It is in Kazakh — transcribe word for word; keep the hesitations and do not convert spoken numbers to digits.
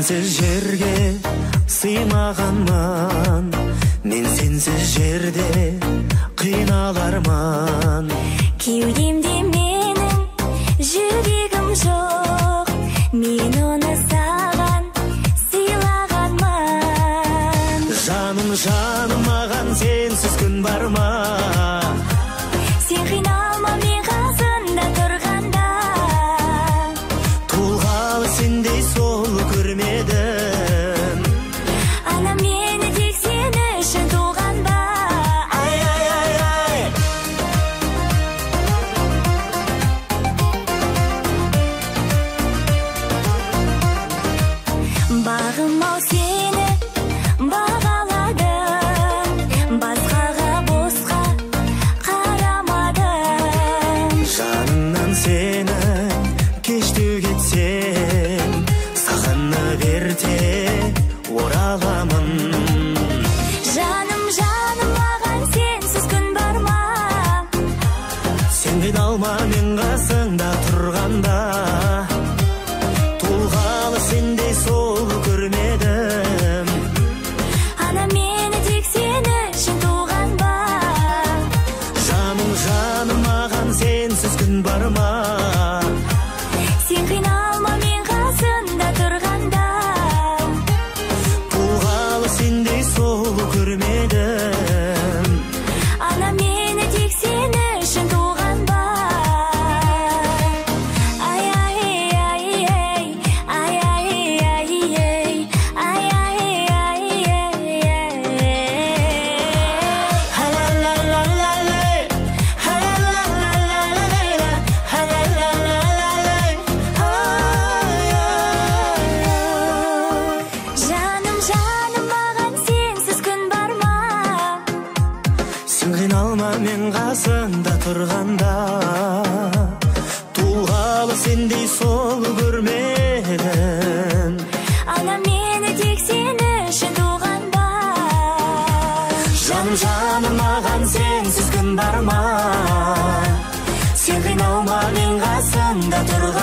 сенсіз жерге сыймағанмын, мен сенсіз жерде қиналармын. Кеудемде менің жүрегім жоқ, мен оны саған сыйлағанмын. Жаным, жаным, маған сенсіз күн бар ма? Сен қиналма мен қасында тұрғанда, толғалы сендей сол көрмедім. ана мені тек сен үшін туған ба? Ай, ай, ай, ай. Бағым-ау сені бағаладым, басқаға босқа қарамадым. Жанымнан сені кештеу кетсем, сағынып ерте ораламын. Жаным, жаным, маған сенсіз күн бар ма? Сен қиналма мен қасыңда тұрғанда, толғалы сендей сол көрмедім. Ана мені тек сен үшін туған ба? Жаным, жаным, маған сенсіз күн бар ма? Сен қиналма мен қасында тұрғанда, Толғалы сендей сол көрмедім. ана мені тек сен үшін туған ба? Ай, ай, ай, ай, ай, ай, ай, ай, ай, ай, ай, ай. Ха-ла-ла-ла-ла-лай, ха-ла-ла-ла-ла-лай, ха-ла-ла-ла-ла-лай, ай-ай-ай. Жаным, жаным, маған сенсіз күн бар ма? Сен қиналма мен қасыңда тұрғанда, толғалы сендей сол көрмедім. Ана мені тек сен үшін туған ба? Жаным, жаным, маған сенсіз күн бар ма? Сен қиналма мен қасыңда тұрғанда,